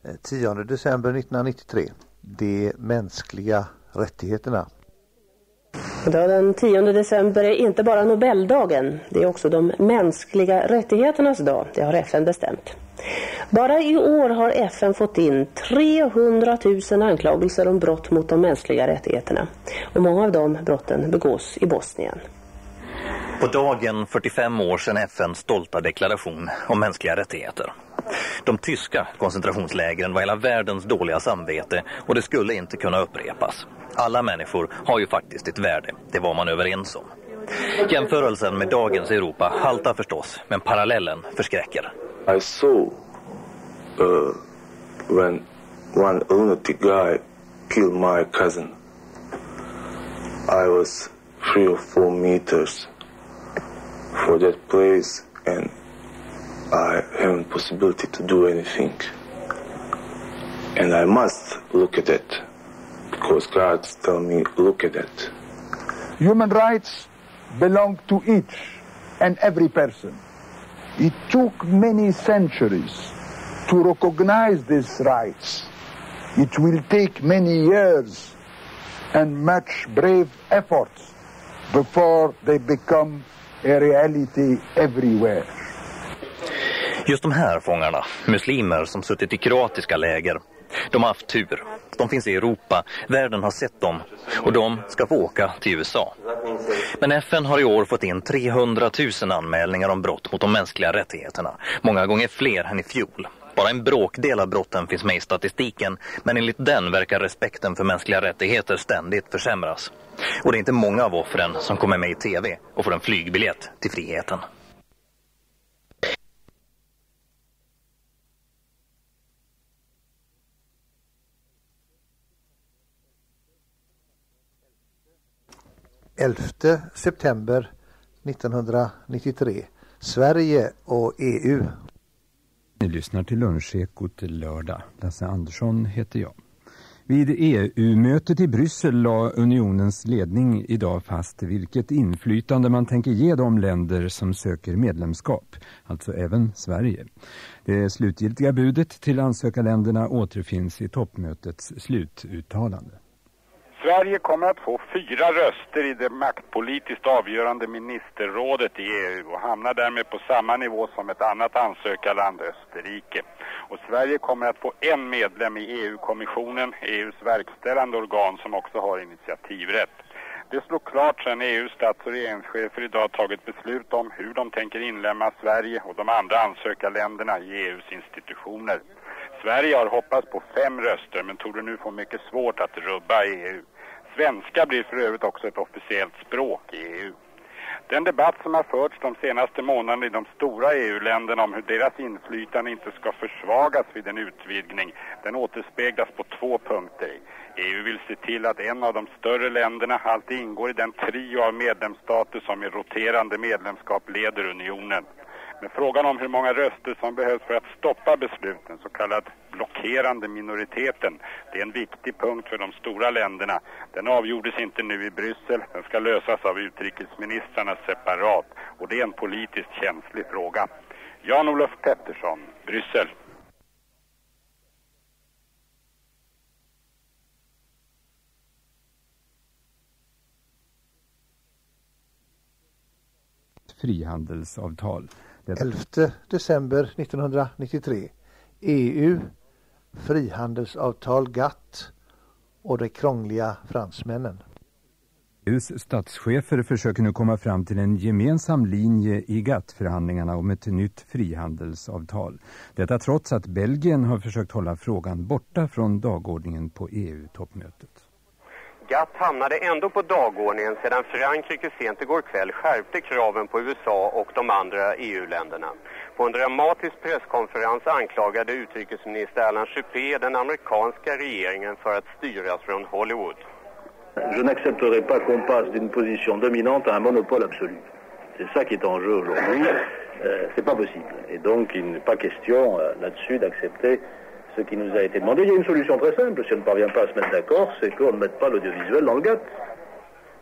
10 december 1993. De mänskliga rättigheterna. Den 10 december är inte bara Nobeldagen, det är också de mänskliga rättigheternas dag, det har FN bestämt. Bara i år har FN fått in 300 000 anklagelser om brott mot de mänskliga rättigheterna. Och många av de brotten begås i Bosnien. På dagen 45 år sedan FNs stolta deklaration om mänskliga rättigheter. De tyska koncentrationslägren var hela världens dåliga samvete och det skulle inte kunna upprepas. Alla människor har ju faktiskt ett värde, det var man överens om. Jämförelsen med dagens Europa haltar förstås, men parallellen förskräcker. I saw when one lunatic guy killed my cousin. I was 3 or 4 meters for that place and I haven't possibility to do anything. And I must look at it because God tell me look at it. Human rights belong to each and every person. It took many centuries to recognize these rights. It will take many years and much brave efforts before they become a reality everywhere. Just de här fångarna, muslimer som suttit i kroatiska läger, de har haft tur. De finns i Europa, världen har sett dem och de ska få åka till USA. Men FN har i år fått in 300 000 anmälningar om brott mot de mänskliga rättigheterna. Många gånger fler än i fjol. Bara en bråkdel av brotten finns med i statistiken, men enligt den verkar respekten för mänskliga rättigheter ständigt försämras. Och det är inte många av offren som kommer med i tv och får en flygbiljett till friheten. September 1993. Sverige och EU. Ni lyssnar till Lunchekot lördag. Lasse Andersson heter jag. Vid EU-mötet i Bryssel la unionens ledning idag fast vilket inflytande man tänker ge de länder som söker medlemskap, alltså även Sverige. Det slutgiltiga budet till ansökarländerna återfinns i toppmötets slututtalande. Sverige kommer att få 4 röster i det maktpolitiskt avgörande ministerrådet i EU och hamnar därmed på samma nivå som ett annat ansökarland, Österrike. Och Sverige kommer att få en medlem i EU-kommissionen, EUs verkställande organ som också har initiativrätt. Det slår klart sedan EUs stats- och regeringschefer idag tagit beslut om hur de tänker inlämna Sverige och de andra ansökarländerna i EUs institutioner. Sverige har hoppats på 5 röster men torde nu få mycket svårt att rubba EU. Svenska blir för övrigt också ett officiellt språk i EU. Den debatt som har förts de senaste månaderna i de stora EU-länderna om hur deras inflytande inte ska försvagas vid en utvidgning, den återspeglas på 2 punkter. EU vill se till att en av de större länderna alltid ingår i den trio av medlemsstater som i roterande medlemskap leder unionen. Men frågan om hur många röster som behövs för att stoppa besluten, så kallad blockerande minoriteten, det är en viktig punkt för de stora länderna. Den avgjordes inte nu i Bryssel, den ska lösas av utrikesministrarna separat och det är en politiskt känslig fråga. Jan-Olof Pettersson, Bryssel. Frihandelsavtal. 11 december 1993. EU, frihandelsavtal GATT och de krångliga fransmännen. EUs statschefer försöker nu komma fram till en gemensam linje i GATT-förhandlingarna om ett nytt frihandelsavtal. Detta trots att Belgien har försökt hålla frågan borta från dagordningen på EU-toppmötet. GATT hamnade ändå på dagordningen sedan Frankrike sent igår kväll skärpte kraven på USA och de andra EU-länderna. På en dramatisk presskonferens anklagade utrikesminister Alain Juppé den amerikanska regeringen för att styras från Hollywood. Je n'accepterai pas qu'on passe d'une position dominante à un monopole absolu. C'est ça qui est en jeu aujourd'hui. C'est pas possible. Et donc il n'est pas question là-dessus d'accepter ce qui nous a été demandé. Il y a une solution très simple, si on ne parvient pas à se mettre d'accord, c'est qu'on ne mette pas l'audiovisuel dans le GATT.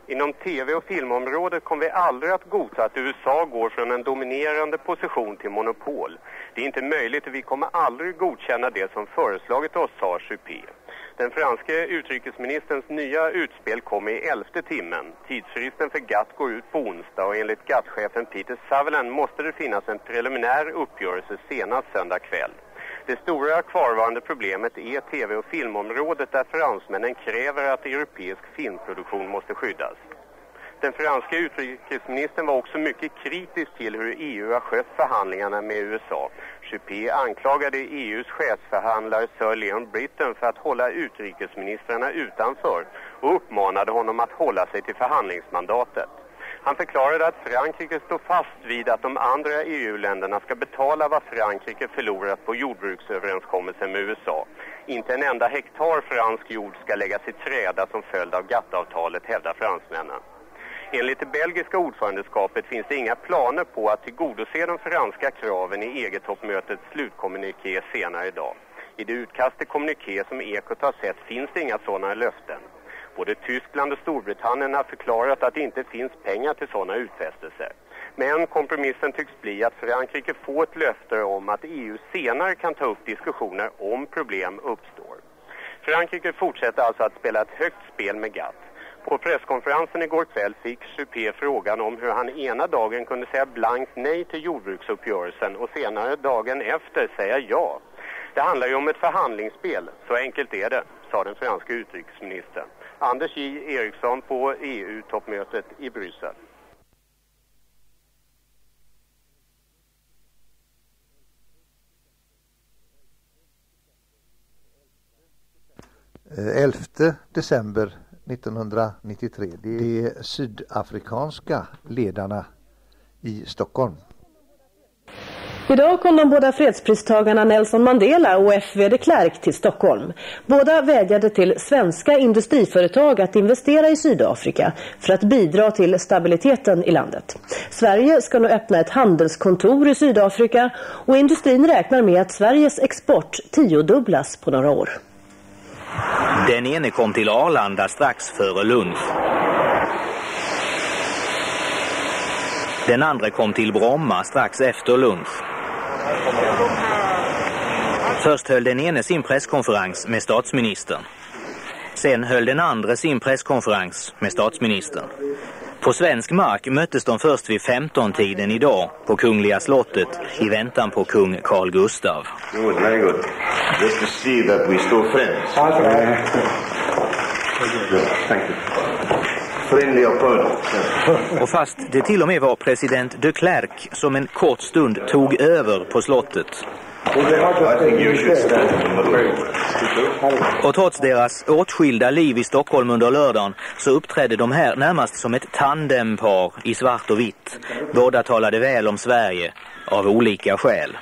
Inom tv- och filmområdet kommer vi aldrig att godta att USA går från en dominerande position till monopol. Det är inte möjligt och vi kommer aldrig godkänna det som föreslagit oss, sa Juppé. Den franske utrikesministerns nya utspel kom i 11:e timmen. Tidsfristen för GATT går ut på onsdag och enligt GATT-chefen Peter Sutherland måste det finnas en preliminär uppgörelse senast söndag kväll. Det stora kvarvarande problemet är tv- och filmområdet där fransmännen kräver att europeisk filmproduktion måste skyddas. Den franska utrikesministern var också mycket kritisk till hur EU har skött förhandlingarna med USA. Juppé anklagade EUs chefsförhandlare Sir Leon Britton för att hålla utrikesministrarna utanför och uppmanade honom att hålla sig till förhandlingsmandatet. Han förklarade att Frankrike står fast vid att de andra EU-länderna ska betala vad Frankrike förlorat på jordbruksöverenskommelsen med USA. Inte en enda hektar fransk jord ska läggas i träda som följd av GATT-avtalet, hävdar fransmännen. Enligt det belgiska ordförandeskapet finns det inga planer på att tillgodose de franska kraven i EG-toppmötets slutkommuniké senare idag. I det utkast till kommuniké som Ekot har sett finns det inga sådana löften. Både Tyskland och Storbritannien har förklarat att det inte finns pengar till sådana utfästelser. Men kompromissen tycks bli att Frankrike får ett löfte om att EU senare kan ta upp diskussioner om problem uppstår. Frankrike fortsätter alltså att spela ett högt spel med GATT. På presskonferensen igår kväll fick Juppé frågan om hur han ena dagen kunde säga blankt nej till jordbruksuppgörelsen och senare dagen efter säga ja. Det handlar ju om ett förhandlingsspel, så enkelt är det, sa den franska utrikesministern. Anders J. Eriksson på EU-toppmötet i Bryssel. –11 december 1993. Det är sydafrikanska ledarna i Stockholm. Idag kom de båda fredspristagarna Nelson Mandela och F.V. de Klerk till Stockholm. Båda vädjade till svenska industriföretag att investera i Sydafrika för att bidra till stabiliteten i landet. Sverige ska nu öppna ett handelskontor i Sydafrika och industrin räknar med att Sveriges export 10-dubblas på några år. Den ene kom till Arlanda strax före lunch. Den andra kom till Bromma strax efter lunch. Först höll den ene sin presskonferens med statsministern. Sen höll den andra sin presskonferens med statsministern. På svensk mark möttes de först vid 15-tiden idag på Kungliga slottet i väntan på kung Carl Gustav. Good, very good. Just to see that we still friends. Thank you. Friendly opponent. Och fast det till och med var president de Klerk som en kort stund tog över på slottet. Och trots deras åtskilda liv i Stockholm under lördagen så uppträdde de här närmast som ett tandempar i svart och vitt. Båda talade väl om Sverige av olika skäl.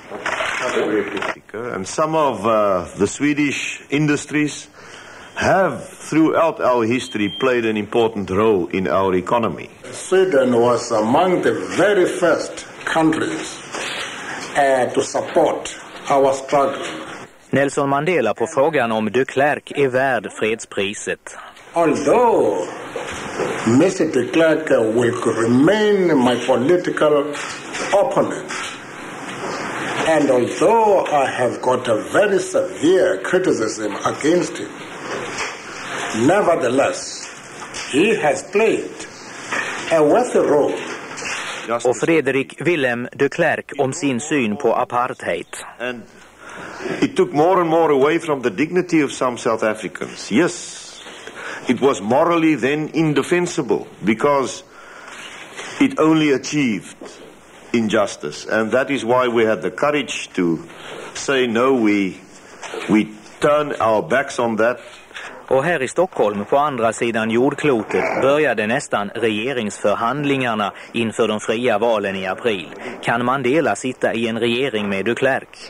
And some of the Swedish industries have throughout our history played an important role in our economy. Sweden was among the very first countries to support our struggle. Nelson Mandela på frågan om de Klerk är värd fredspriset. Although Mr. de Klerk will remain my political opponent, and although I have got a very severe criticism against him, nevertheless, he has played a worthy role. Och Fredrik Willem de Klerk om sin syn på apartheid. And it took more and more away from the dignity of some South Africans. Yes, it was morally then indefensible because it only achieved injustice. And that is why we had the courage to say no, we turn our backs on that. Och här i Stockholm på andra sidan jordklotet började nästan regeringsförhandlingarna inför de fria valen i april. Kan Mandela sitta i en regering med de Klerk?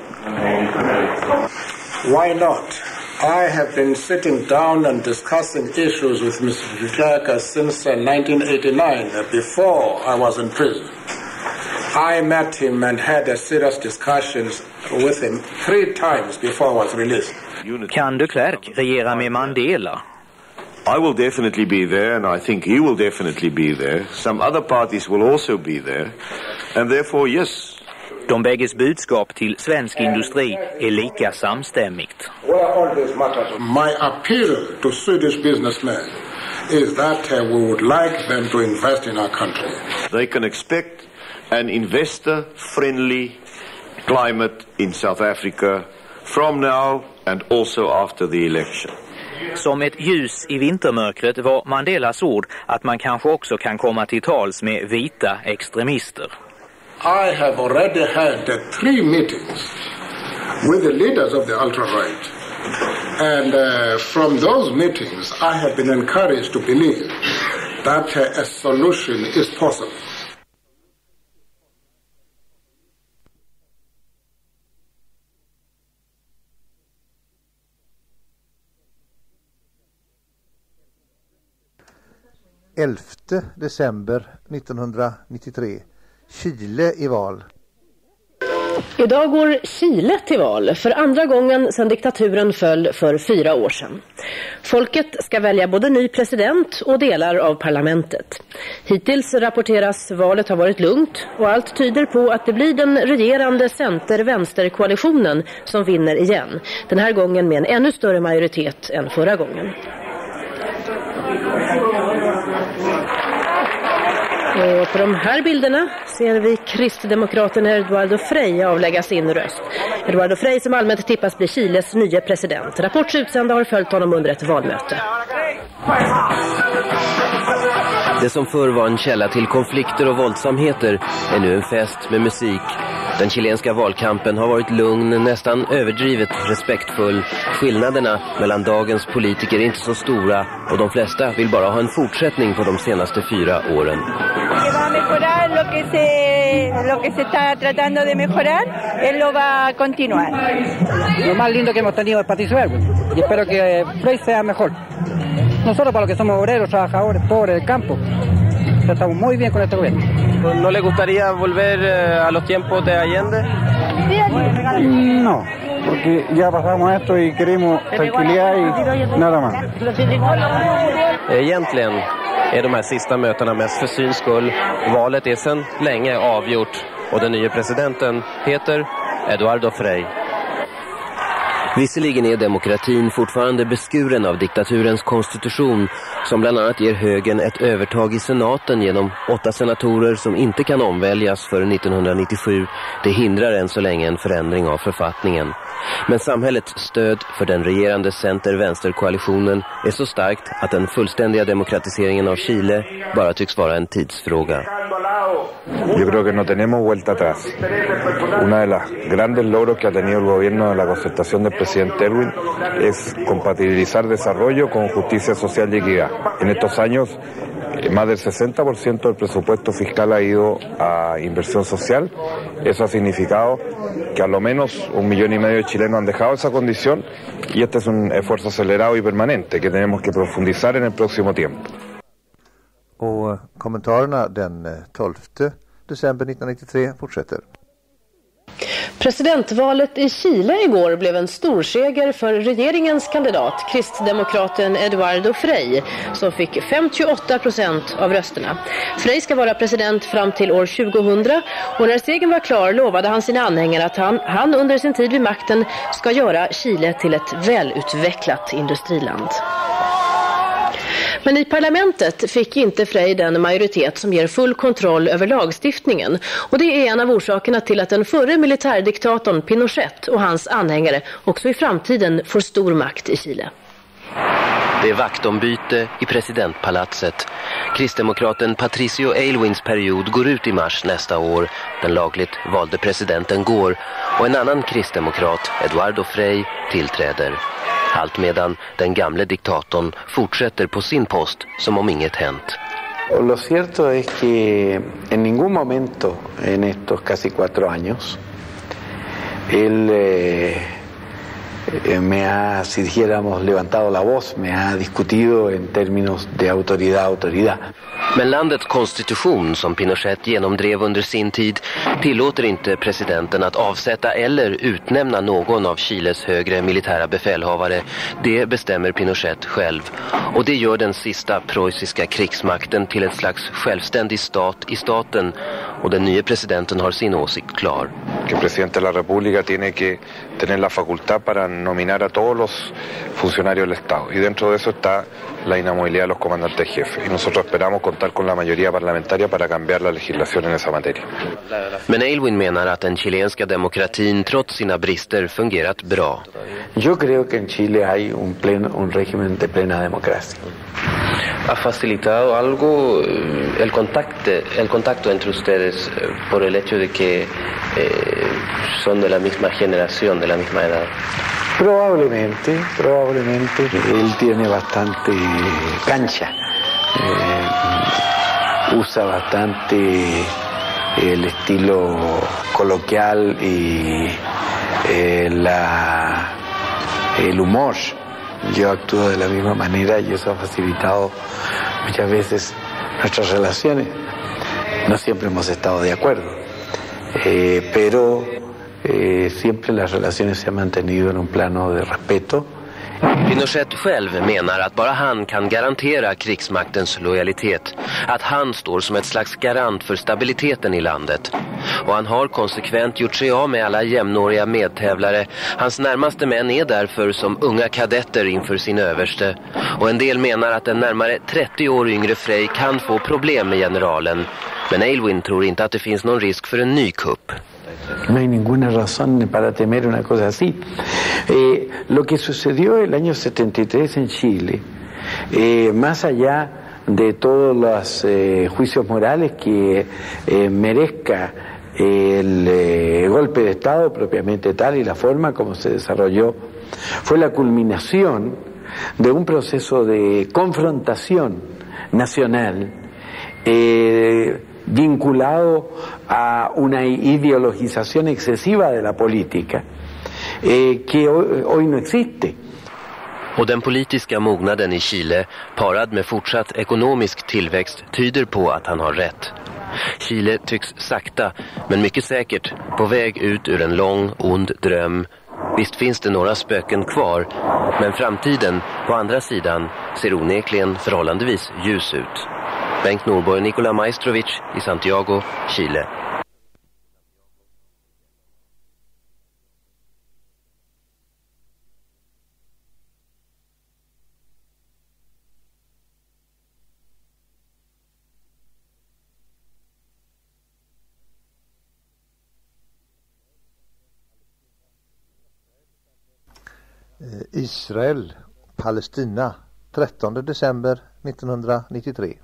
Why not? I have been sitting down and discussing issues with Mr. de Klerk since 1989, before I was in prison. I met him and had a serious discussions with him 3 times before I was released. Kan de Klerk regera med Mandela? I will definitely be there, and I think he will definitely be there. Some other parties will also be there. And therefore, yes. De bägges budskap till svensk industri är lika samstämmigt. My appeal to Swedish businessmen is that we would like them to invest in our country. They can expect an investor-friendly climate in South Africa from now and also after the election. Som ett ljus i vintermörkret var Mandelas ord att man kanske också kan komma till tals med vita extremister. I have already had 3 meetings with the leaders of the ultra-right. And from those meetings, I have been encouraged to believe that a solution is possible. December 1993. Chile i val. Idag går Chile till val för andra gången sedan diktaturen föll för 4 år sedan. Folket ska välja både ny president och delar av parlamentet. Hittills rapporteras valet har varit lugnt och allt tyder på att det blir den regerande center-vänster-koalitionen som vinner igen. Den här gången med en ännu större majoritet än förra gången. Och på de här bilderna ser vi kristdemokraten Eduardo Frei avlägga sin röst. Eduardo Frei som allmänt tippas bli Chiles nya president. Rapports utsända har följt honom under ett valmöte. Det som förr var en källa till konflikter och våldsamheter är nu en fest med musik. Den chilenska valkampen har varit lugn, nästan överdrivet respektfull. Skillnaderna mellan dagens politiker är inte så stora och de flesta vill bara ha en fortsättning på de senaste 4 åren. Lo que se está tratando de mejorar, él lo va a continuar. Lo más lindo que hemos tenido es Patricio Elwin y espero que Frei sea mejor. Nosotros para los que somos obreros, trabajadores, pobres del campo, estamos muy bien con este gobierno. ¿No le gustaría volver a los tiempos de Allende? No, porque ya pasamos esto y queremos tranquilidad y nada más. Egentligen är de här sista mötena mest för syns skull. Valet är sedan länge avgjort och den nya presidenten heter Eduardo Frei. Visserligen är demokratin fortfarande beskuren av diktaturens konstitution som bland annat ger högern ett övertag i senaten genom 8 senatorer som inte kan omväljas för 1997. Det hindrar än så länge en förändring av författningen. Men samhällets stöd för den regerande center-vänster-koalitionen är så starkt att den fullständiga demokratiseringen av Chile bara tycks vara en tidsfråga. Yo creo que no tenemos vuelta atrás. Una de las grandes logros que ha tenido el gobierno de la concertación del presidente Elwin es compatibilizar desarrollo con justicia social y equidad. En estos años, más del 60% del presupuesto fiscal ha ido a inversión social. Eso ha significado que a lo menos 1,5 millones de chilenos han dejado esa condición y este es un esfuerzo acelerado y permanente que tenemos que profundizar en el próximo tiempo. Och kommentarerna den 12 december 1993 fortsätter. Presidentvalet i Chile igår blev en storseger för regeringens kandidat, kristdemokraten Eduardo Frei, som fick 58% av rösterna. Frei ska vara president fram till år 2000 och när segern var klar lovade han sina anhängare att han under sin tid vid makten ska göra Chile till ett välutvecklat industriland. Men i parlamentet fick inte Frei den majoritet som ger full kontroll över lagstiftningen. Och det är en av orsakerna till att den förre militärdiktatorn Pinochet och hans anhängare också i framtiden får stor makt i Chile. Det är vaktombyte i presidentpalatset. Kristdemokraten Patricio Aylwins period går ut i mars nästa år. Den lagligt valde presidenten går och en annan kristdemokrat, Eduardo Frei, tillträder. Allt medan den gamle diktatorn fortsätter på sin post som om inget hänt. Lo cierto es que en ningún momento en estos casi 4 años él me ha, si dijéramos, levantado la voz, me ha discutido en términos de autoridad. Men landets konstitution som Pinochet genomdrev under sin tid tillåter inte presidenten att avsätta eller utnämna någon av Chiles högre militära befälhavare. Det bestämmer Pinochet själv. Och det gör den sista preussiska krigsmakten till ett slags självständig stat i staten. Och den nya presidenten har sin åsikt klar. El presidente de la República tiene que tener la facultad para nominar a todos los funcionarios del Estado. Y dentro de eso está la inamovilidad de los comandantes jefes. Y nosotros esperamos contar con la mayoría parlamentaria para cambiar la legislación en esa materia. Men Aylwin menar att den chilenska demokratin trots sina brister fungerat bra. Yo creo que en Chile hay un régimen de plena democracia. ¿Ha facilitado algo el contacto entre ustedes por el hecho de que son de la misma generación, de la misma edad? Probablemente. Él tiene bastante cancha. Usa bastante el estilo coloquial y el humor. Yo actúo de la misma manera y eso ha facilitado muchas veces nuestras relaciones. No siempre hemos estado de acuerdo, pero siempre las relaciones se han mantenido en un plano de respeto. Pinochet själv menar att bara han kan garantera krigsmaktens lojalitet. Att han står som ett slags garant för stabiliteten i landet. Och han har konsekvent gjort sig av med alla jämnåriga medtävlare. Hans närmaste män är därför som unga kadetter inför sin överste. Och en del menar att en närmare 30 år yngre Frey kan få problem med generalen. Men Aylwin tror inte att det finns någon risk för en ny kupp. No hay ninguna razón para temer una cosa así. Lo que sucedió el año 73 en Chile, más allá de todos los juicios morales que merezca el golpe de Estado propiamente tal y la forma como se desarrolló, fue la culminación de un proceso de confrontación nacional vinculado a una ideologización excesiva de la política que hoy no existe. Och den politiska mognaden i Chile, parad med fortsatt ekonomisk tillväxt, tyder på att han har rätt. Chile tycks sakta, men mycket säkert, på väg ut ur en lång, ond dröm. Visst finns det några spöken kvar, men framtiden, på andra sidan, ser onekligen förhållandevis ljus ut. Bengt Norborg, Nikola Majstrovic i Santiago, Chile. Israel, Palestina, 13 december 1993.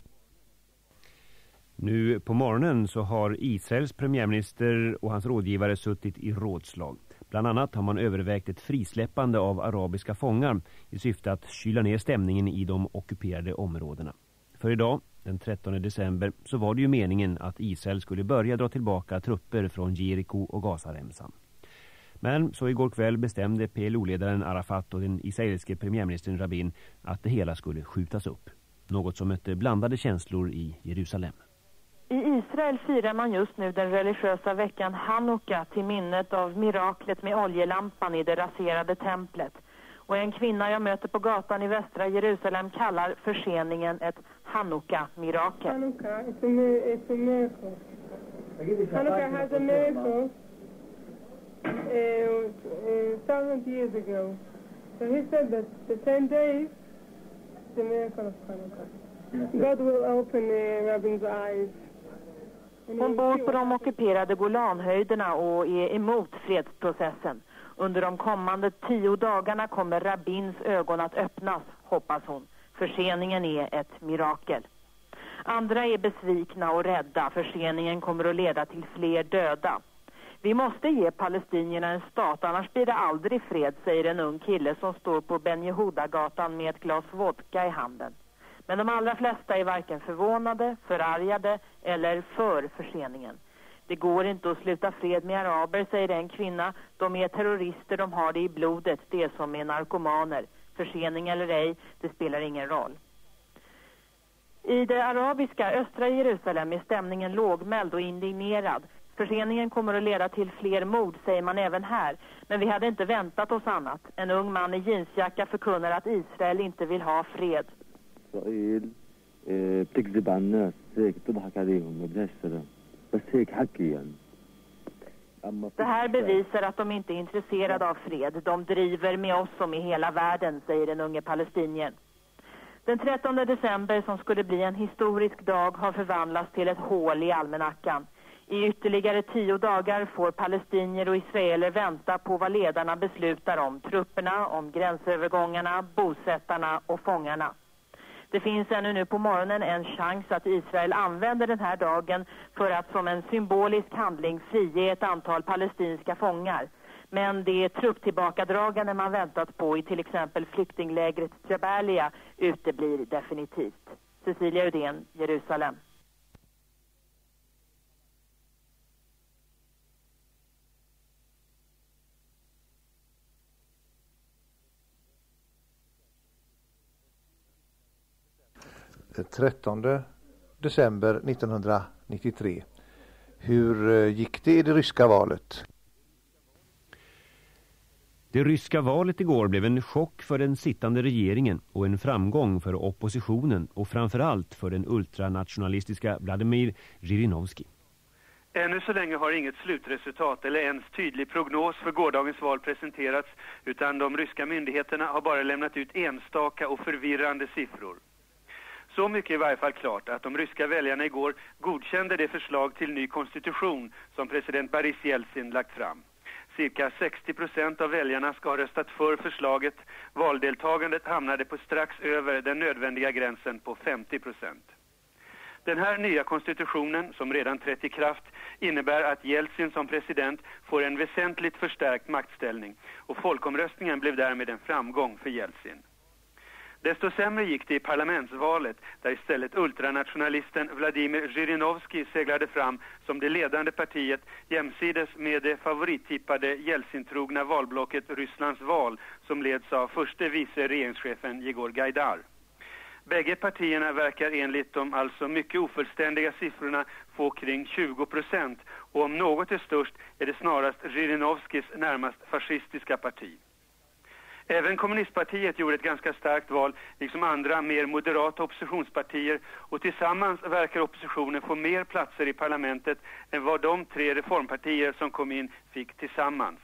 Nu på morgonen så har Israels premiärminister och hans rådgivare suttit i rådslag. Bland annat har man övervägt ett frisläppande av arabiska fångar i syfte att kyla ner stämningen i de ockuperade områdena. För idag, den 13 december, så var det ju meningen att Israel skulle börja dra tillbaka trupper från Jeriko och Gazaremsan. Men så igår kväll bestämde PLO-ledaren Arafat och den israeliske premiärministern Rabin att det hela skulle skjutas upp. Något som mötte blandade känslor i Jerusalem. I Israel firar man just nu den religiösa veckan Hanukka till minnet av miraklet med oljelampan i det raserade templet. Och en kvinna jag möter på gatan i västra Jerusalem kallar förseningen ett Hanukka-mirakel. Hanukka, it's a miracle. Hanukka has a miracle. 1,000 years ago. So he said that the 10 days, the miracle of Hanukkah. God will open Rabin's eyes. Hon bor på de ockuperade Golanhöjderna och är emot fredsprocessen. Under de kommande 10 dagarna kommer Rabins ögon att öppnas, hoppas hon. Förseningen är ett mirakel. Andra är besvikna och rädda. Förseningen kommer att leda till fler döda. Vi måste ge palestinierna en stat, annars blir det aldrig fred, säger en ung kille som står på Ben Yehuda-gatan med ett glas vodka i handen. Men de allra flesta är varken förvånade, förargade eller för förseningen. Det går inte att sluta fred med araber, säger en kvinna. De är terrorister, de har det i blodet, det är som med narkomaner. Försening eller ej, det spelar ingen roll. I det arabiska östra Jerusalem är stämningen lågmäld och indignerad. Förseningen kommer att leda till fler mord, säger man även här. Men vi hade inte väntat oss annat. En ung man i jeansjacka förkunnar att Israel inte vill ha fred. إسرائيل بتكذب على الناس هيك بتضحك عليهم ما بدهاش سلام بس هيك حكي يعني. Det här bevisar att de inte är intresserade av fred. De driver med oss och med hela världen, säger den unge palestinien. Den 13 december, som skulle bli en historisk dag, har förvandlats till ett hål i almanackan. I ytterligare 10 dagar får palestinier och israeler vänta på vad ledarna beslutar om trupperna, om gränsövergångarna, bosättarna och fångarna. Det finns ännu nu på morgonen en chans att Israel använder den här dagen för att som en symbolisk handling frige ett antal palestinska fångar. Men det trupptillbakadragande man väntat på i till exempel flyktinglägret Jabalia uteblir definitivt. Cecilia Udén, Jerusalem. Den 13 december 1993. Hur gick det i det ryska valet? Det ryska valet igår blev en chock för den sittande regeringen och en framgång för oppositionen och framförallt för den ultranationalistiska Vladimir Zhirinovsky. Ännu så länge har inget slutresultat eller ens tydlig prognos för gårdagens val presenterats, utan de ryska myndigheterna har bara lämnat ut enstaka och förvirrande siffror. Så mycket är i varje fall klart att de ryska väljarna igår godkände det förslag till ny konstitution som president Boris Jeltsin lagt fram. Cirka 60% av väljarna ska ha röstat för förslaget. Valdeltagandet hamnade på strax över den nödvändiga gränsen på 50%. Den här nya konstitutionen, som redan trätt i kraft, innebär att Jeltsin som president får en väsentligt förstärkt maktställning, och folkomröstningen blev därmed en framgång för Jeltsin. Desto sämre gick det i parlamentsvalet, där istället ultranationalisten Vladimir Zhirinovsky seglade fram som det ledande partiet jämsides med det favorittippade Jeltsin-trogna valblocket Rysslands val, som leds av förste vice regeringschefen Jegor Gaidar. Bägge partierna verkar enligt de alltså mycket ofullständiga siffrorna få kring 20%, och om något är störst är det snarast Zhirinovskys närmast fascistiska parti. Även kommunistpartiet gjorde ett ganska starkt val, liksom andra mer moderata oppositionspartier, och tillsammans verkar oppositionen få mer platser i parlamentet än vad de 3 reformpartier som kom in fick tillsammans.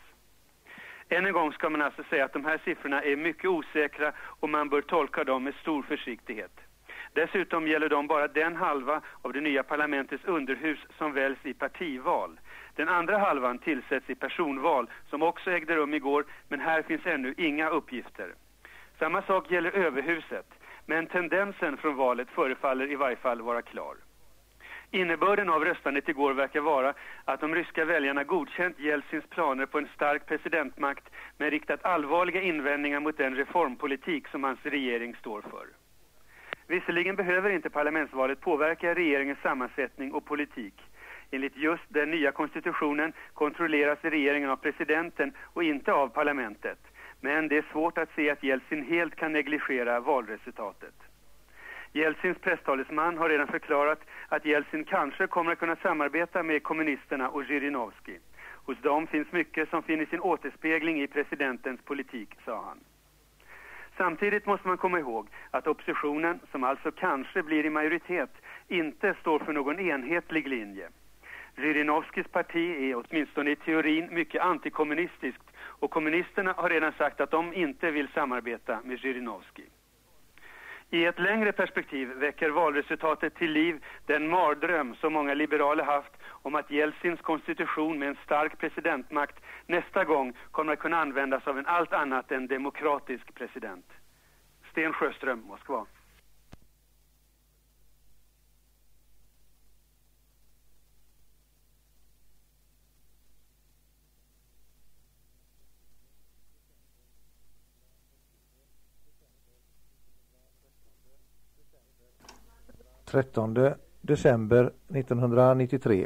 Än en gång ska man alltså säga att de här siffrorna är mycket osäkra och man bör tolka dem med stor försiktighet. Dessutom gäller de bara den halva av det nya parlamentets underhus som väljs i partival. Den andra halvan tillsätts i personval, som också ägde rum igår, men här finns ännu inga uppgifter. Samma sak gäller överhuset, men tendensen från valet förefaller i varje fall vara klar. Innebörden av röstandet igår verkar vara att de ryska väljarna godkänt Jeltsins planer på en stark presidentmakt, men riktat allvarliga invändningar mot den reformpolitik som hans regering står för. Visserligen behöver inte parlamentsvalet påverka regeringens sammansättning och politik. Enligt just den nya konstitutionen kontrolleras regeringen av presidenten och inte av parlamentet. Men det är svårt att se att Jeltsin helt kan negligera valresultatet. Jeltsins presstalesman har redan förklarat att Jeltsin kanske kommer att kunna samarbeta med kommunisterna och Zhirinovsky. Hos dem finns mycket som finner sin återspegling i presidentens politik, sa han. Samtidigt måste man komma ihåg att oppositionen, som alltså kanske blir i majoritet, inte står för någon enhetlig linje. Zhirinovskys parti är åtminstone i teorin mycket antikommunistiskt, och kommunisterna har redan sagt att de inte vill samarbeta med Zhirinovsky. I ett längre perspektiv väcker valresultatet till liv den mardröm som många liberaler haft om att Jeltsins konstitution med en stark presidentmakt nästa gång kommer att kunna användas av en allt annat än demokratisk president. Sten Sjöström, Moskva. –13 december 1993.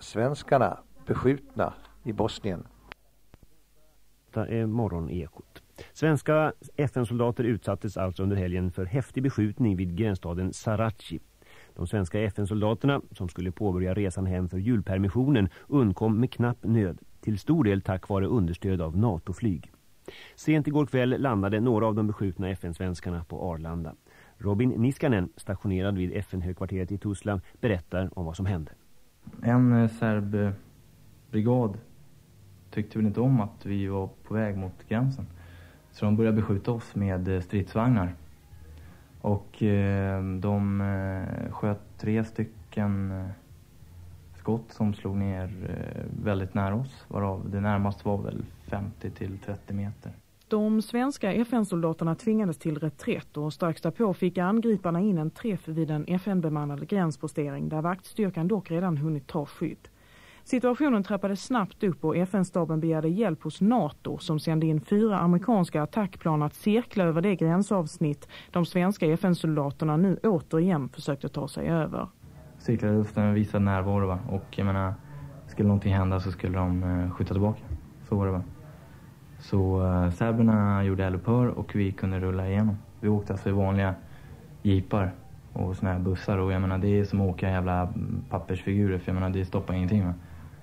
FN-svenskarna beskjutna i Bosnien. Det är morgonekot. Svenska FN-soldater utsattes alltså under helgen för häftig beskjutning vid gränsstaden Sarachi. De svenska FN-soldaterna som skulle påbörja resan hem för julpermissionen undkom med knapp nöd, till stor del tack vare understöd av NATO-flyg. Sent igår kväll landade några av de beskjutna FN-svenskarna på Arlanda. Robin Niskanen, stationerad vid FN-högkvarteret i Tuzla, berättar om vad som hände. En serbbrigad tyckte väl inte om att vi var på väg mot gränsen. Så de började beskjuta oss med stridsvagnar. Och de sköt 3 stycken skott som slog ner väldigt nära oss. Varav det närmast var väl 50-30 meter. De svenska FN-soldaterna tvingades till reträtt och strax därpå fick angriparna in en träff vid en FN-bemannad gränspostering där vaktstyrkan dock redan hunnit ta skydd. Situationen trappade snabbt upp och FN-staben begärde hjälp hos NATO som sände in 4 amerikanska attackplan att cirkla över det gränsavsnitt de svenska FN-soldaterna nu återigen försökte ta sig över. Cirklade luften visade närvaro, va? Och jag menar, skulle någonting hända så skulle de skjuta tillbaka. Så var det, va? Så serberna gjorde eldupphör och vi kunde rulla igenom. Vi åkte alltså i vanliga jeepar och såna här bussar och jag menar det är som att åka jävla pappersfigurer för jag menar det stoppar ingenting, va?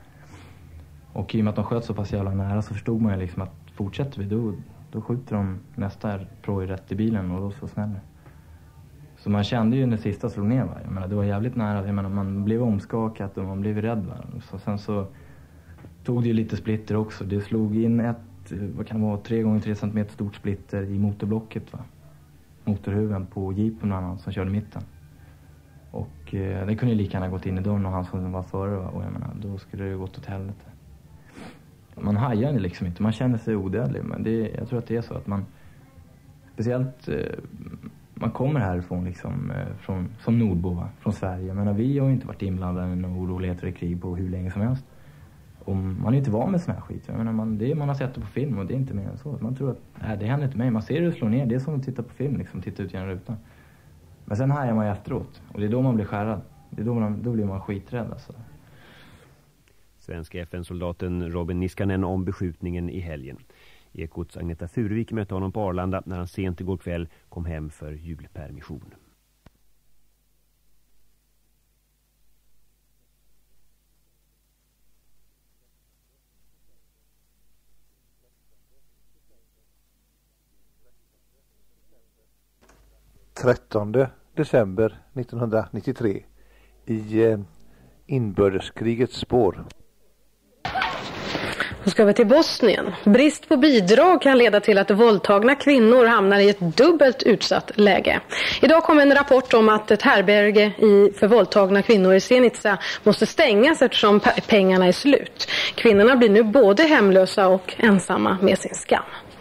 Och i och med att de sköt så pass jävla nära så förstod man ju liksom att fortsätter vi då skjuter de nästa proj rätt i bilen och då så snäller. Så man kände ju när sista slog ner, va? Jag menar det var jävligt nära, jag menar man blev omskakat och man blev rädd, va? Så sen så tog det ju lite splitter också. Det slog in ett, vad kan det vara, 3x3 cm stort splitter i motorblocket, va? Motorhuven på jeepen och annan som körde mitten. Och det kunde ju lika gärna gått in i dörren och han som var före, va? Och jag menar, då skulle det ju gått åt helvete. Man hajar liksom inte, man känner sig odödlig. Men jag tror att det är så att man, speciellt man kommer härifrån liksom, som nordbo, va? Från Sverige. Jag menar, vi har ju inte varit inblandade i några oroligheter i krig på hur länge som helst. Och man är ju inte van med sån här skit. Jag menar, man har sett det på film och det är inte mer än så. Man tror att det händer inte mig. Man ser det slå ner, det är som att titta på film, liksom, titta ut genom rutan. Men sen hajar man ju efteråt. Och det är då man blir skärrad. Det är då blir man skiträdd alltså. Svenska FN-soldaten Robin Niskanen om beskjutningen i helgen. Ekots Agneta Furuvik mötte honom på Arlanda när han sent igår kväll kom hem för julpermission. December 1993 i inbördeskrigets spår. Då ska vi till Bosnien. Brist på bidrag kan leda till att våldtagna kvinnor hamnar i ett dubbelt utsatt läge. Idag kom en rapport om att ett härberge för våldtagna kvinnor i Zenica måste stängas eftersom pengarna är slut. Kvinnorna blir nu både hemlösa och ensamma med sin skam.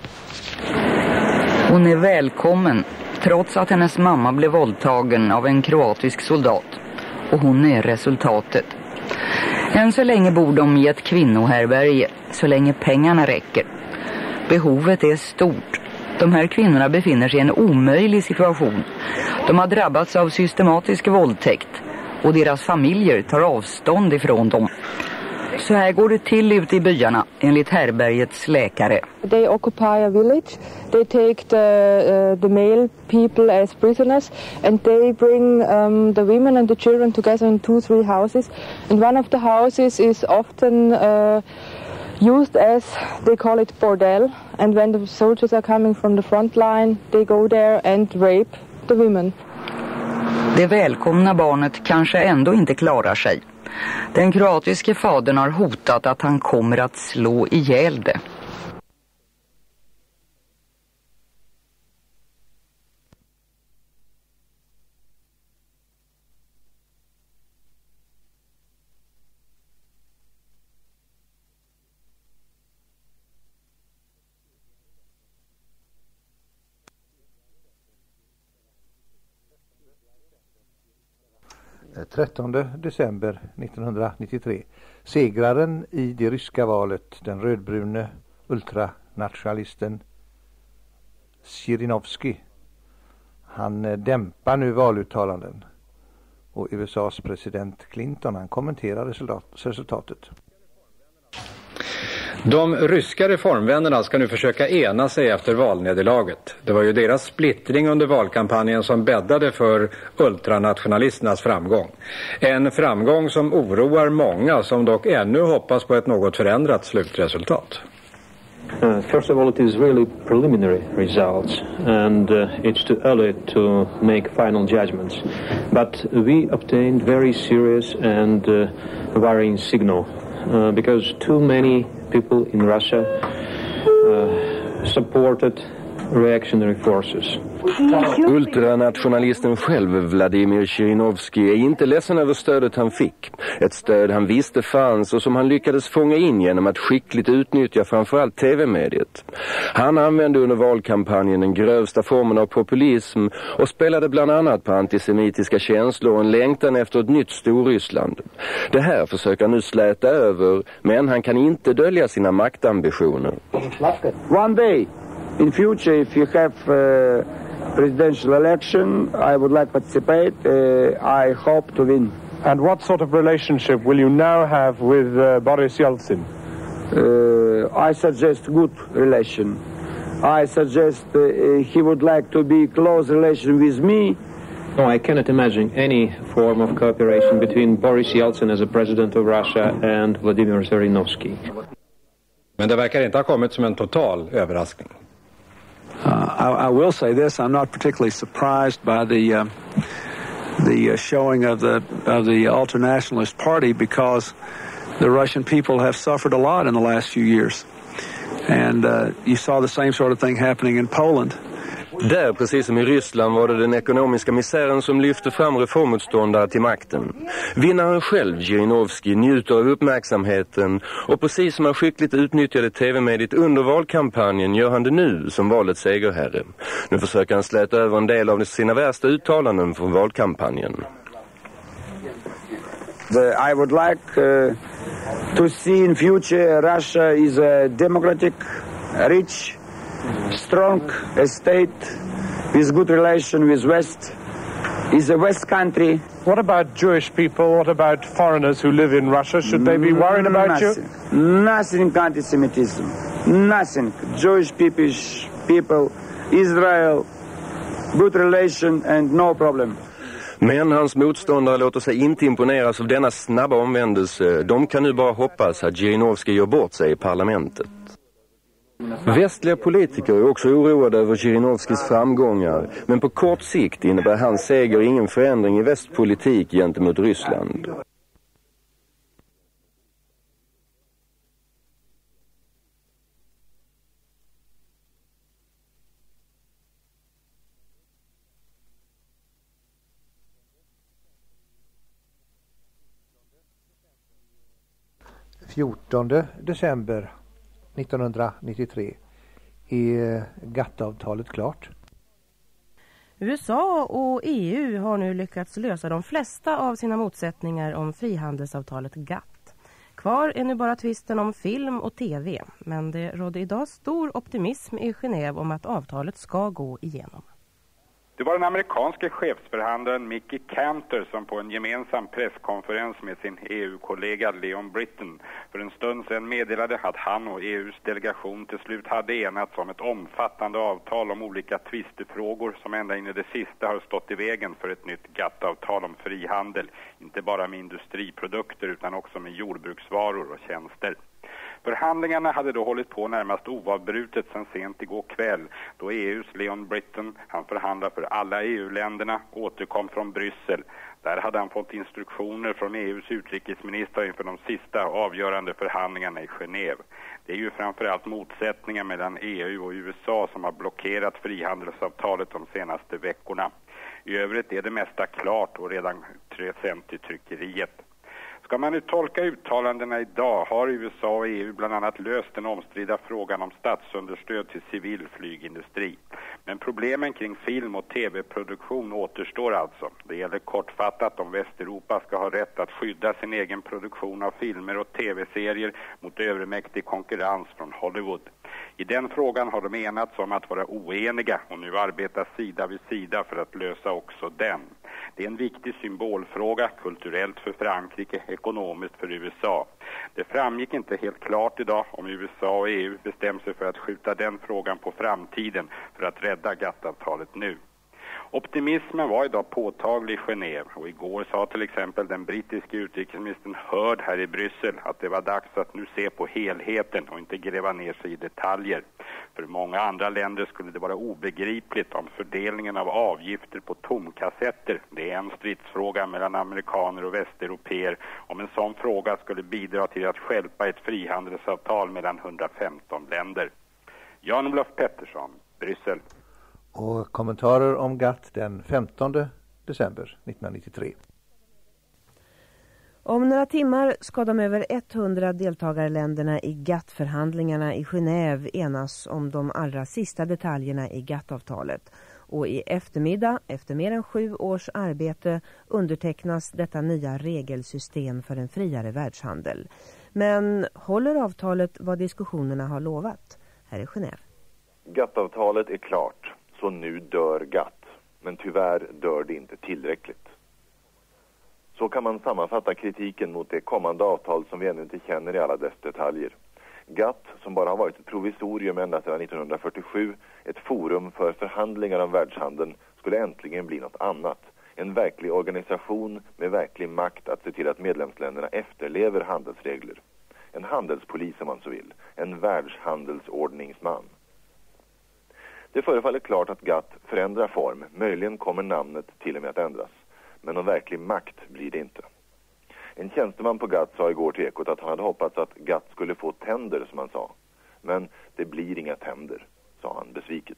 Hon är välkommen trots att hennes mamma blev våldtagen av en kroatisk soldat. Och hon är resultatet. Än så länge bor de i ett kvinnohärberge, så länge pengarna räcker. Behovet är stort. De här kvinnorna befinner sig i en omöjlig situation. De har drabbats av systematisk våldtäkt och deras familjer tar avstånd ifrån dem. Så här går det till ute i byarna, enligt härbergets läkare. They occupy a village. They take the male people as prisoners and they bring the women and the children together in 2-3 houses. And one of the houses is often used as, they call it bordel. And when the soldiers are coming from the front line, they go there and rape the women. Det välkomna barnet kanske ändå inte klarar sig. Den kroatiske fadern har hotat att han kommer att slå ihjäl det. Den 13 december 1993. Segraren i det ryska valet, den rödbrune ultranationalisten Zhirinovsky. Han dämpar nu valuttalanden. Och USAs president Clinton, han kommenterar resultatet. De ryska reformvännerna ska nu försöka ena sig efter valnederlaget. Det var ju deras splittring under valkampanjen som bäddade för ultranationalisternas framgång. En framgång som oroar många, som dock ännu hoppas på ett något förändrat slutresultat. First of all, it is really preliminary results, and it's too early to make final judgments. But we obtained very serious and worrying signal because too many people in Russia supported reactionary forces. Ultranationalisten själv, Vladimir Zhirinovsky, är inte ledsen över stödet han fick. Ett stöd han visste fanns och som han lyckades fånga in genom att skickligt utnyttja framförallt tv-mediet. Han använde under valkampanjen den grövsta formen av populism och spelade bland annat på antisemitiska känslor och en längtan efter ett nytt Storryssland. Det här försöker han nu släta över, men han kan inte dölja sina maktambitioner. One day in future, if you have presidential election, I would like to participate. I hope to win. And what sort of relationship will you now have with Boris Yeltsin? I suggest good relation. I suggest he would like to be close relation with me. No, I cannot imagine any form of cooperation between Boris Yeltsin as a president of Russia and Vladimir Zhirinovsky. Men det verkar inte ha kommit som en total överraskning. I will say this: I'm not particularly surprised by the showing of the ultranationalist party, because the Russian people have suffered a lot in the last few years, and you saw the same sort of thing happening in Poland. Där, precis som i Ryssland, var det den ekonomiska misären som lyfte fram reformmotståndare till makten. Vinnaren själv, Zhirinovsky, njuter av uppmärksamheten, och precis som han skickligt utnyttjade tv-mediet under valkampanjen gör han det nu som valets segerherre. Nu försöker han släta över en del av sina värsta uttalanden från valkampanjen. I would like to see in future Russia is a democratic, rich, strong state with good relation with West. Is a West country. What about Jewish people? What about foreigners who live in Russia? Should they be worried about you? Nothing anti-Semitism. Nothing. Jewish people, Israel, good relation and no problem. Men hans motståndare låter sig inte imponeras av denna snabba omvändelse. De kan nu bara hoppas att Zhirinovsky gör bort sig i parlamentet. Västliga politiker är också oroade över Zhirinovskys framgångar, men på kort sikt innebär hans seger ingen förändring i västpolitik gentemot Ryssland. December 1993 är GATT-avtalet klart. USA och EU har nu lyckats lösa de flesta av sina motsättningar om frihandelsavtalet GATT. Kvar är nu bara tvisten om film och tv, men det råder idag stor optimism i Genève om att avtalet ska gå igenom. Det var den amerikanske chefsförhandlaren Mickey Cantor som på en gemensam presskonferens med sin EU-kollega Leon Britton för en stund sedan meddelade att han och EUs delegation till slut hade enats om ett omfattande avtal om olika tvistefrågor som ända in i det sista har stått i vägen för ett nytt GATT-avtal om frihandel, inte bara med industriprodukter utan också med jordbruksvaror och tjänster. Förhandlingarna hade då hållit på närmast oavbrutet sedan sent igår kväll, då EUs Leon Britton, han förhandlar för alla EU-länderna, återkom från Bryssel. Där hade han fått instruktioner från EUs utrikesminister inför de sista avgörande förhandlingarna i Genève. Det är ju framförallt motsättningar mellan EU och USA som har blockerat frihandelsavtalet de senaste veckorna. I övrigt är det mesta klart och redan sänt till tryckeriet. Ska man nu tolka uttalandena idag har USA och EU bland annat löst den omstridda frågan om statsunderstöd till civil flygindustri. Men problemen kring film- och tv-produktion återstår alltså. Det gäller kortfattat om Västeuropa ska ha rätt att skydda sin egen produktion av filmer och tv-serier mot övermäktig konkurrens från Hollywood. I den frågan har de enats om att vara oeniga och nu arbetar sida vid sida för att lösa också den. Det är en viktig symbolfråga, kulturellt för Frankrike, ekonomiskt för USA. Det framgick inte helt klart idag om USA och EU bestämde sig för att skjuta den frågan på framtiden för att rädda GATT-avtalet nu. Optimismen var idag påtaglig i Genève och igår sa till exempel den brittiske utrikesministern Hurd här i Bryssel att det var dags att nu se på helheten och inte gräva ner sig i detaljer. För många andra länder skulle det vara obegripligt om fördelningen av avgifter på tomkassetter, det är en stridsfråga mellan amerikaner och västeuropeer, om en sån fråga skulle bidra till att stjälpa ett frihandelsavtal mellan 115 länder. Jan-Olof Pettersson, Bryssel. Och kommentarer om GATT den 15 december 1993. Om några timmar ska de över 100 deltagarländerna i GATT-förhandlingarna i Genève enas om de allra sista detaljerna i GATT-avtalet. Och i eftermiddag, efter mer än 7 års arbete, undertecknas detta nya regelsystem för en friare världshandel. Men håller avtalet vad diskussionerna har lovat? Här är Genève. GATT-avtalet är klart, så nu dör GATT. Men tyvärr dör det inte tillräckligt. Så kan man sammanfatta kritiken mot det kommande avtal som vi ännu inte känner i alla dess detaljer. GATT, som bara har varit ett provisorium ända sedan 1947, ett forum för förhandlingar om världshandeln, skulle äntligen bli något annat. En verklig organisation med verklig makt att se till att medlemsländerna efterlever handelsregler. En handelspolis om man så vill. En världshandelsordningsman. Det förefaller klart att GATT förändrar form. Möjligen kommer namnet till och med att ändras. Men någon verklig makt blir det inte. En tjänsteman på GATT sa igår till Ekot att han hade hoppats att GATT skulle få tänder, som han sa. Men det blir inga tänder, sa han besviket.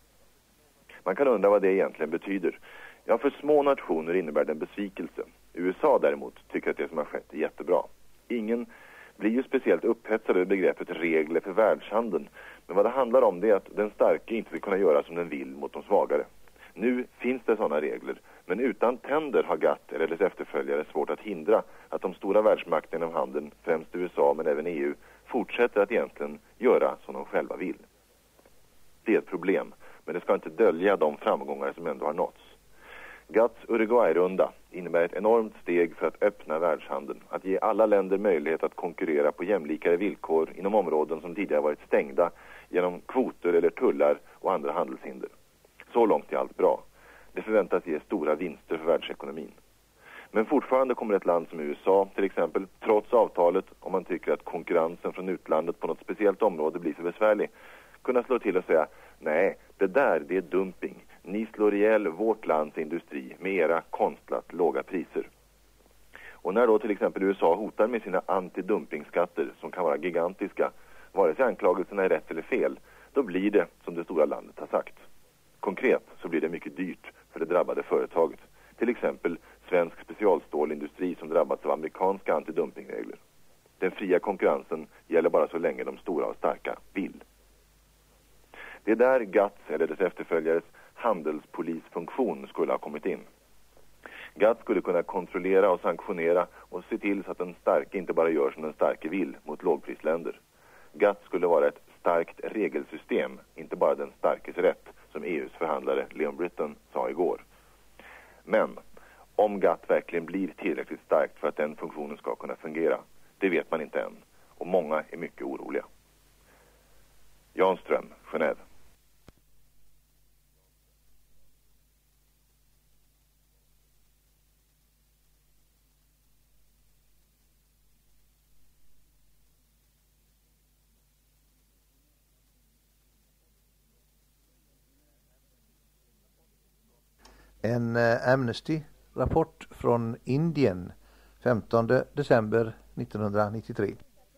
Man kan undra vad det egentligen betyder. Ja, för små nationer innebär det en besvikelse. USA däremot tycker att det som har skett är jättebra. Ingen blir ju speciellt upphetsad över begreppet regler för världshandeln. Men vad det handlar om det är att den starke inte ska kunna göra som den vill mot de svagare. Nu finns det sådana regler, men utan tänder har GATT eller dess efterföljare svårt att hindra att de stora världsmakterna inom handeln, främst USA men även EU, fortsätter att egentligen göra som de själva vill. Det är ett problem, men det ska inte dölja de framgångar som ändå har nåtts. GATTs Uruguay-runda innebär ett enormt steg för att öppna världshandeln, att ge alla länder möjlighet att konkurrera på jämlikare villkor inom områden som tidigare varit stängda genom kvoter eller tullar och andra handelshinder. Så långt är allt bra. Det förväntas ge stora vinster för världsekonomin. Men fortfarande kommer ett land som USA till exempel, trots avtalet, om man tycker att konkurrensen från utlandet på något speciellt område blir för besvärlig, kunna slå till och säga: nej, det är dumping. Ni slår ihjäl vårt lands industri med era konstlat låga priser. Och när då till exempel USA hotar med sina antidumpingskatter som kan vara gigantiska, vare sig anklagelserna är rätt eller fel, då blir det som det stora landet har sagt. Konkret så blir det mycket dyrt för det drabbade företaget. Till exempel svensk specialstålindustri som drabbats av amerikanska antidumpingregler. Den fria konkurrensen gäller bara så länge de stora och starka vill. Det är där GATT eller dess efterföljares handelspolisfunktion skulle ha kommit in. GATT skulle kunna kontrollera och sanktionera och se till så att den starke inte bara gör som den starke vill mot lågprisländer. GATT skulle vara ett starkt regelsystem, inte bara den starkes rätt, som EUs förhandlare Leon Britton sa igår. Men om GATT verkligen blir tillräckligt starkt för att den funktionen ska kunna fungera, det vet man inte än. Och många är mycket oroliga. Jan Ström, Genève. En Amnesty-rapport från Indien 15 december 1993.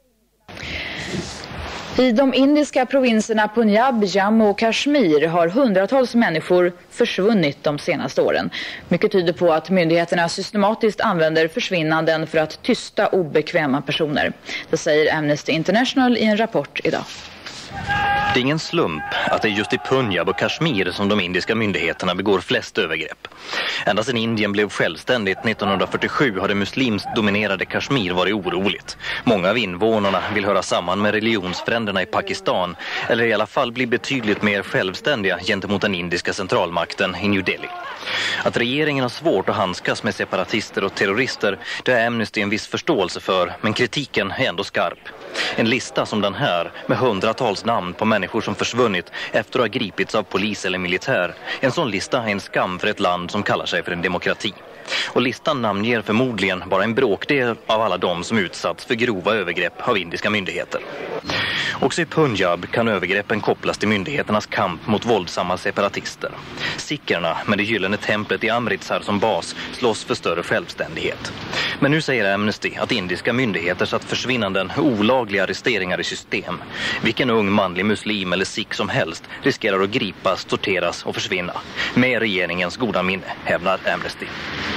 I de indiska provinserna Punjab, Jammu och Kashmir har hundratals människor försvunnit de senaste åren. Mycket tyder på att myndigheterna systematiskt använder försvinnanden för att tysta obekväma personer. Det säger Amnesty International i en rapport idag. Det är ingen slump att det är just i Punjab och Kashmir som de indiska myndigheterna begår flest övergrepp. Ända sedan Indien blev självständigt 1947 har det muslimskt dominerade Kashmir varit oroligt. Många av invånarna vill höra samman med religionsfränderna i Pakistan eller i alla fall bli betydligt mer självständiga gentemot den indiska centralmakten i New Delhi. Att regeringen har svårt att handskas med separatister och terrorister, det är Amnesty en viss förståelse för, men kritiken är ändå skarp. En lista som den här, med hundratals namn på människor som försvunnit efter att ha gripits av polis eller militär. En sån lista är en skam för ett land som kallar sig för en demokrati. Och listan namnger förmodligen bara en bråkdel av alla de som utsatts för grova övergrepp av indiska myndigheter. Också i Punjab kan övergreppen kopplas till myndigheternas kamp mot våldsamma separatister. Sikherna med det gyllene templet i Amritsar som bas slåss för större självständighet. Men nu säger Amnesty att indiska myndigheter satt försvinnanden olagliga arresteringar i system. Vilken ung manlig muslim eller sikh som helst riskerar att gripas, torteras och försvinna. Med regeringens goda minne, hävdar Amnesty.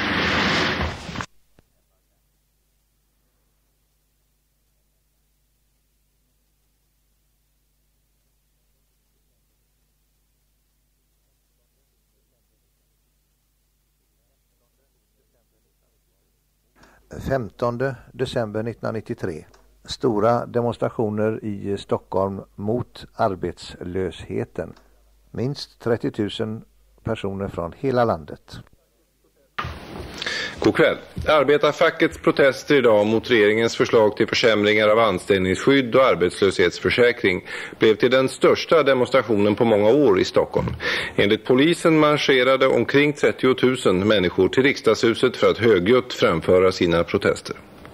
–15 december 1993. Stora demonstrationer i Stockholm mot arbetslösheten. Minst 30 000 personer från hela landet. God kväll. Arbetarfackets protester idag mot regeringens förslag till försämringar av anställningsskydd och arbetslöshetsförsäkring blev till den största demonstrationen på många år i Stockholm. Enligt polisen marscherade omkring 30 000 människor till riksdagshuset för att högljutt framföra sina protester.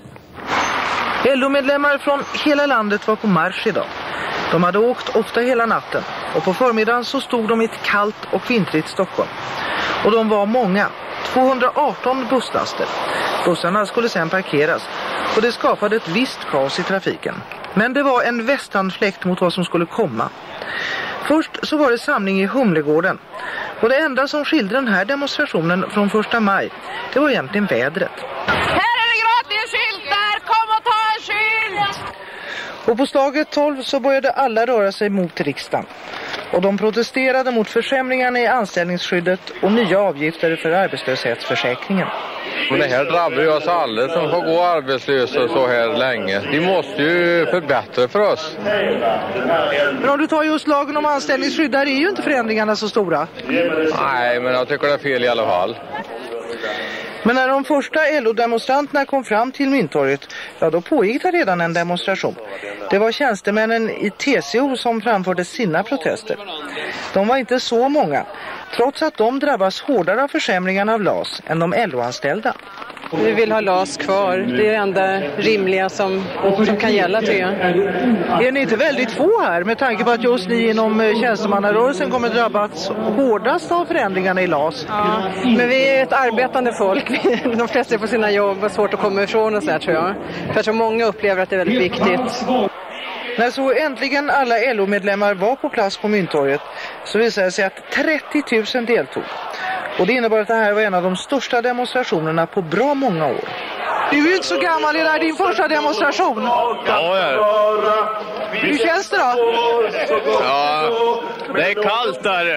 LO-medlemmar från hela landet var på marsch idag. De hade åkt ofta hela natten och på förmiddagen så stod de i ett kallt och vintrigt Stockholm. Och de var många. 218 busslaster. Bussarna skulle sedan parkeras och det skapade ett visst kaos i trafiken. Men det var en västanfläkt mot vad som skulle komma. Först så var det samling i Humlegården. Och det enda som skilde den här demonstrationen från 1 maj, det var egentligen vädret. Här är det gratis skyltar, kom och ta en skylt! Och på slaget 12 så började alla röra sig mot riksdagen. Och de protesterade mot försämringarna i anställningsskyddet och nya avgifter för arbetslöshetsförsäkringen. Men det här drabbar ju oss alla som får gå arbetslösa så här länge. De måste ju förbättra för oss. Men om du tar just lagen om anställningsskydd, där är ju inte förändringarna så stora. Nej, men jag tycker det är fel i alla fall. Men när de första LO-demonstranterna kom fram till Mynttorget, ja då pågick det redan en demonstration. Det var tjänstemännen i TCO som framförde sina protester. De var inte så många, trots att de drabbas hårdare av försämringarna av LAS än de LO-anställda. Vi vill ha LAS kvar. Det är det enda rimliga som kan gälla, tror jag. Är ni inte väldigt få här med tanke på att just ni inom tjänstemannarörelsen kommer drabbas hårdast av förändringarna i LAS? Ja, men vi är ett arbetande folk. De flesta är på sina jobb och svårt att komma ifrån och så här, tror jag. För jag tror många upplever att det är väldigt viktigt. När så äntligen alla LO-medlemmar var på plats på Mynttorget så visade det sig att 30 000 deltog. Och det innebar att det här var en av de största demonstrationerna på bra många år. Du är ju inte så gammal, är det din första demonstration? Ja. Hur känns det då? Ja, det är kallt där.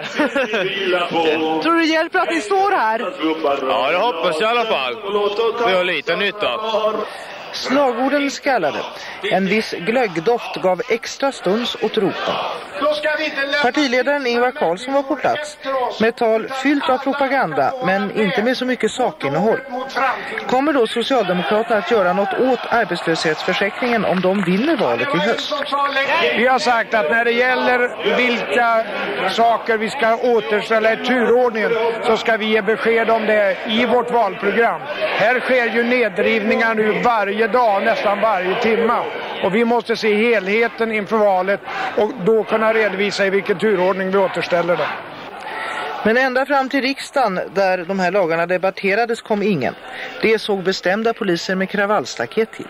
Tror du det hjälper att ni står här? Ja, det hoppas jag i alla fall. Det gör lite nytta. Slagorden skallade. En viss glöggdoft gav extra stuns åt ropen. Partiledaren Ingvar Carlsson var på plats med ett tal fyllt av propaganda men inte med så mycket sakinnehåll. Kommer då Socialdemokraterna att göra något åt arbetslöshetsförsäkringen om de vinner valet i höst? Vi har sagt att när det gäller vilka saker vi ska återställa i turordningen så ska vi ge besked om det i vårt valprogram. Här sker ju nedrivningar nu varje dag, nästan varje timme. Och vi måste se helheten inför valet och då kunna redovisa i vilken turordning vi återställer det. Men ända fram till riksdagen där de här lagarna debatterades kom ingen. Det såg bestämda poliser med kravallstaket till.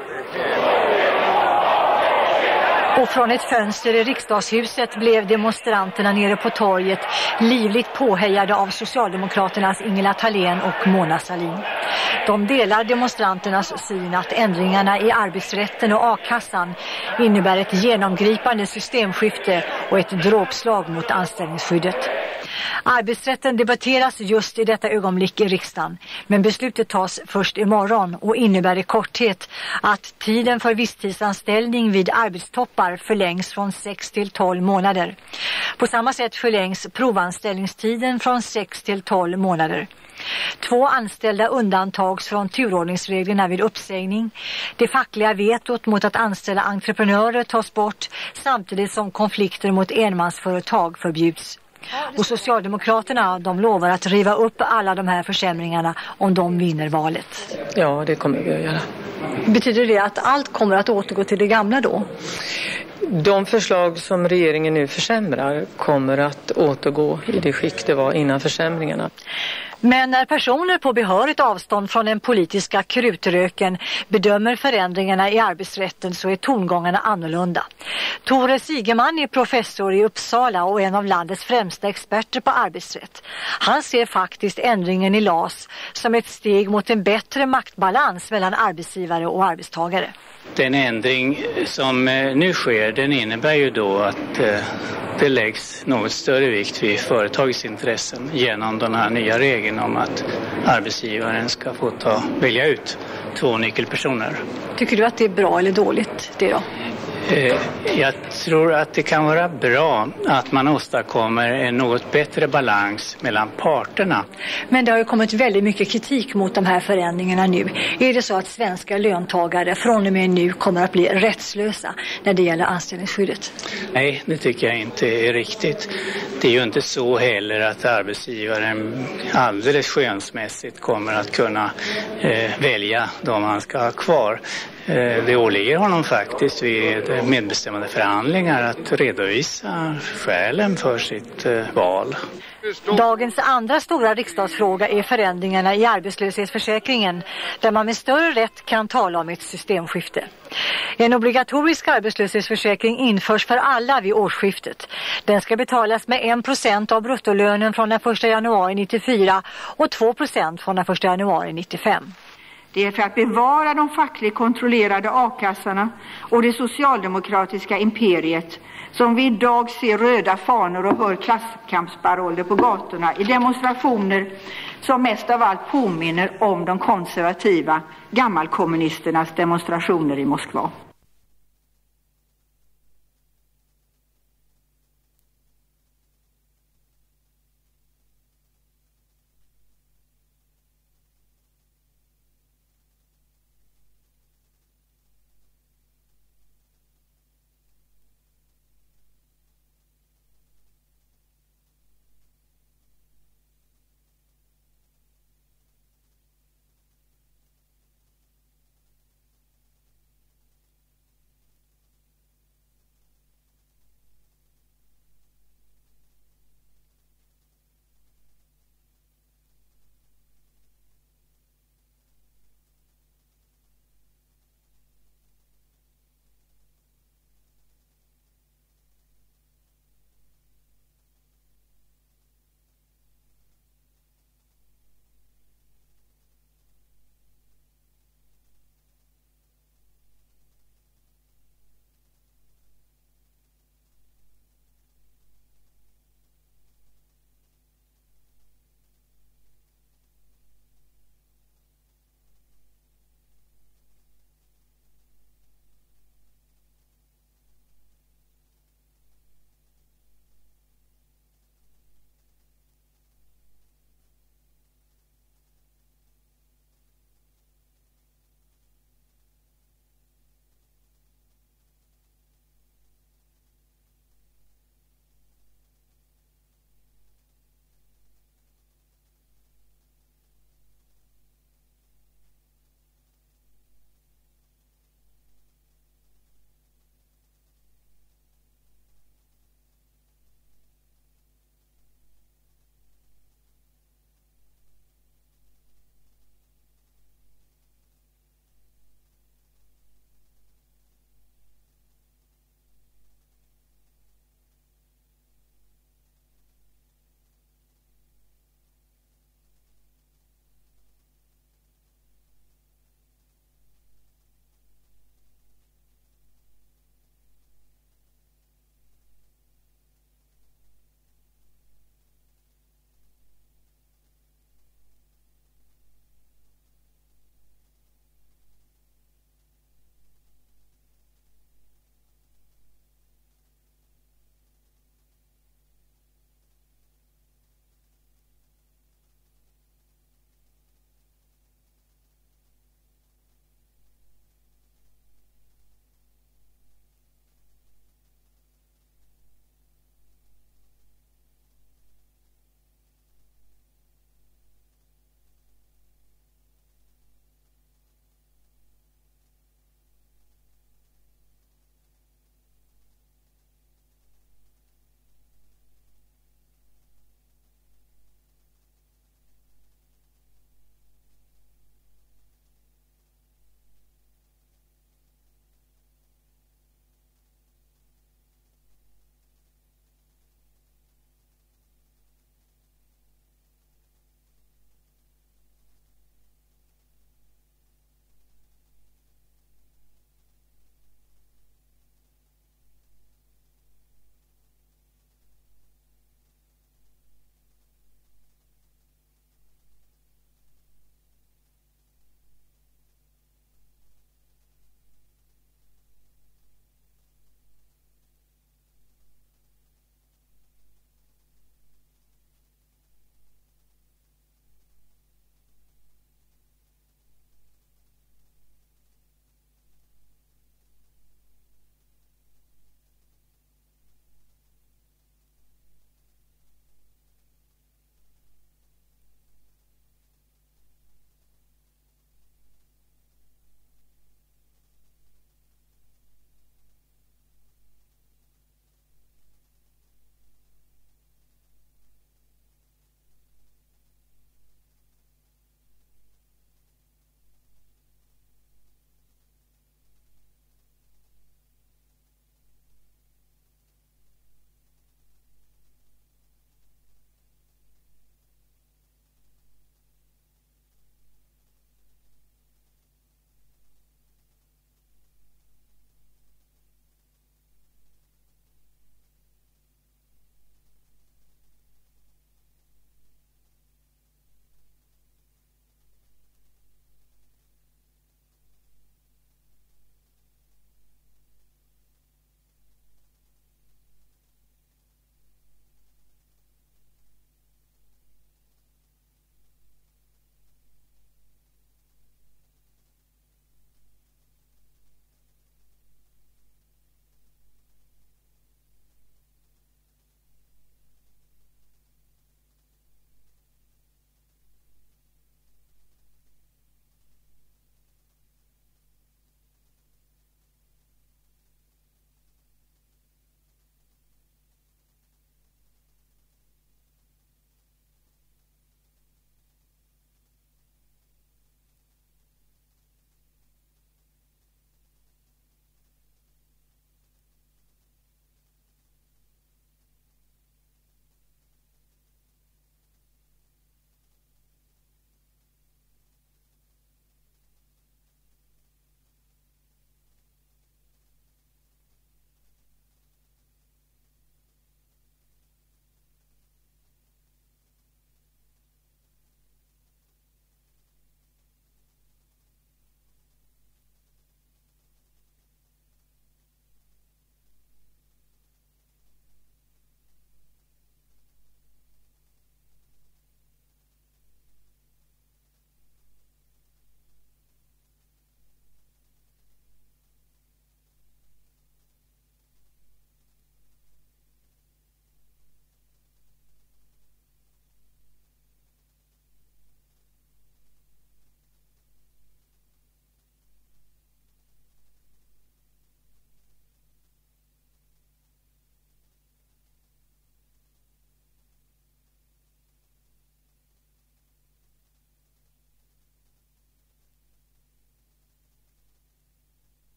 Och från ett fönster i riksdagshuset blev demonstranterna nere på torget livligt påhejade av Socialdemokraternas Ingela Thalén och Mona Sahlin. De delar demonstranternas syn att ändringarna i arbetsrätten och a-kassan innebär ett genomgripande systemskifte och ett dråpslag mot anställningsskyddet. Arbetsrätten debatteras just i detta ögonblick i riksdagen, men beslutet tas först imorgon och innebär i korthet att tiden för visstidsanställning vid arbetstoppar förlängs från 6 till 12 månader. På samma sätt förlängs provanställningstiden från 6 till 12 månader. 2 anställda undantags från turordningsreglerna vid uppsägning. Det fackliga vetot mot att anställa entreprenörer tas bort samtidigt som konflikter mot enmansföretag förbjuds. Och Socialdemokraterna, de lovar att riva upp alla de här försämringarna om de vinner valet. Ja, det kommer vi att göra. Betyder det att allt kommer att återgå till det gamla då? De förslag som regeringen nu försämrar kommer att återgå i det skick det var innan försämringarna. Men när personer på behörigt avstånd från den politiska krutröken bedömer förändringarna i arbetsrätten så är tongångarna annorlunda. Tore Sigeman är professor i Uppsala och en av landets främsta experter på arbetsrätt. Han ser faktiskt ändringen i LAS som ett steg mot en bättre maktbalans mellan arbetsgivare och arbetstagare. Den ändring som nu sker, den innebär ju då att det läggs något större vikt vid företagets intressen genom den här nya regeln om att arbetsgivaren ska få välja ut 2 nyckelpersoner. Tycker du att det är bra eller dåligt det då? Jag tror att det kan vara bra att man åstadkommer en något bättre balans mellan parterna. Men det har ju kommit väldigt mycket kritik mot de här förändringarna nu. Är det så att svenska löntagare från och med nu kommer att bli rättslösa när det gäller anställningsskyddet? Nej, det tycker jag inte är riktigt. Det är ju inte så heller att arbetsgivaren alldeles skönsmässigt kommer att kunna välja de man ska ha kvar. Det åligger honom faktiskt vid medbestämmande förhandlingar att redovisa skälen för sitt val. Dagens andra stora riksdagsfråga är förändringarna i arbetslöshetsförsäkringen där man med större rätt kan tala om ett systemskifte. En obligatorisk arbetslöshetsförsäkring införs för alla vid årsskiftet. Den ska betalas med 1% av bruttolönen från den 1 januari 1994 och 2% från den 1 januari 1995. Det är för att bevara de fackligt kontrollerade a-kassorna och det socialdemokratiska imperiet som vi idag ser röda fanor och hör klasskampsparoller på gatorna i demonstrationer som mest av allt påminner om de konservativa gammalkommunisternas demonstrationer i Moskva.